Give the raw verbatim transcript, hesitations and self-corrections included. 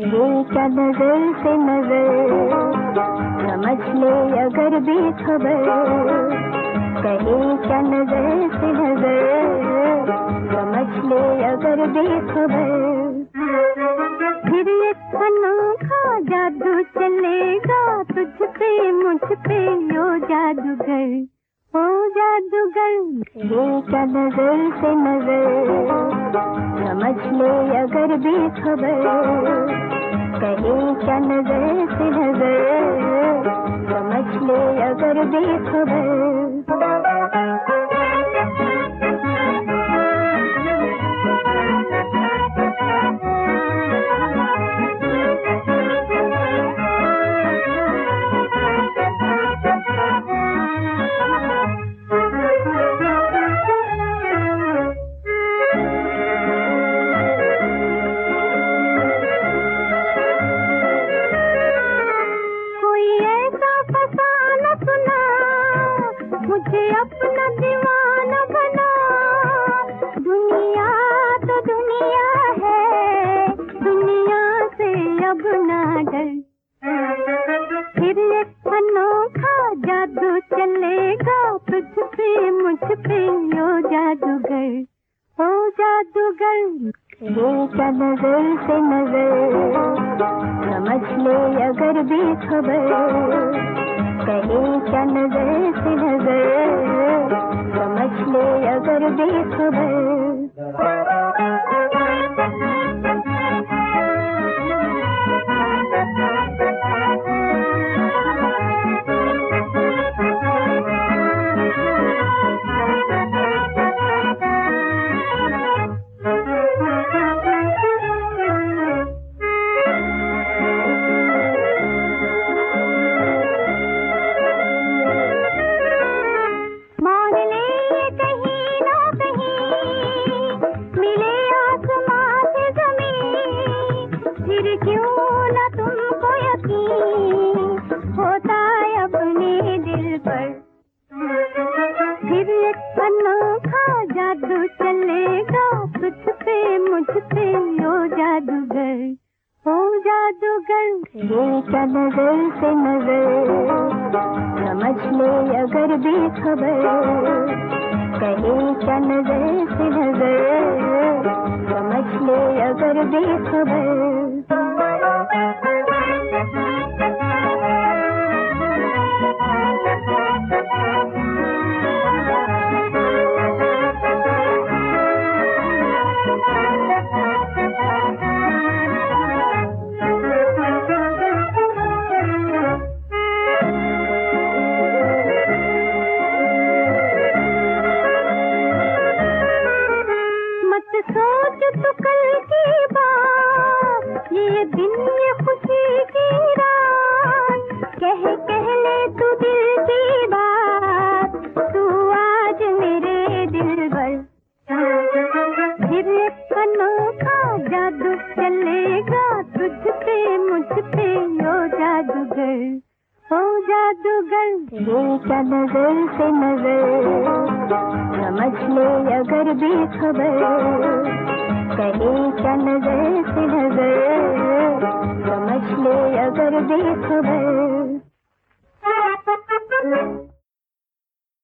ये क्या नजर से नजर समझ ले अगर भी खबर, कहे क्या नजर से नजर समझ ले अगर भी खबर। फिर एक अनोखा जादू चलेगा तुझ पे मुझ पे ओ जादूगर, ओ जादूगर। ये क्या नजर से नजर समझ ले अगर भी खबर, कहे क्या नजर से नजर समझ ले अगर भी खबर। मुझे अपना दीवाना बना, दुनिया तो दुनिया है, दुनिया से अब ना डर। फिर एक अनोखा जादू चलेगा तुझ पे मुझ पे ओ जादूगर, ओ जादूगर। ये क्या नजर से नजर समझ ले अगर भी खबर, कहे क्या नजर से नजर समझ ले अगर भी खबर। क्यों न तुमको यकीन होता है अपने दिल पर, फिर एक अनोखा जादू चलेगा तुझ पे मुझ पे ओ जादूगर, ओ जादूगर। ये क्या नजर से नजर समझ ले अगर भी खबर, कहे क्या नजर से नजर समझ ले अगर भी खबर। सोच तो कल की बात, ये दिन ये खुशी की रात, कह कह ले तू दिल की बात, तू आज मेरे दिल भर। फिर एक अनोखा जादू चलेगा तुझ पे मुझ पे ओ जादूगर, ओ जादूगर। ये क्या नजर से नजर समझ ले अगर भी खबर, कहे क्या नजर से नजर समझ ले अगर भी खबर।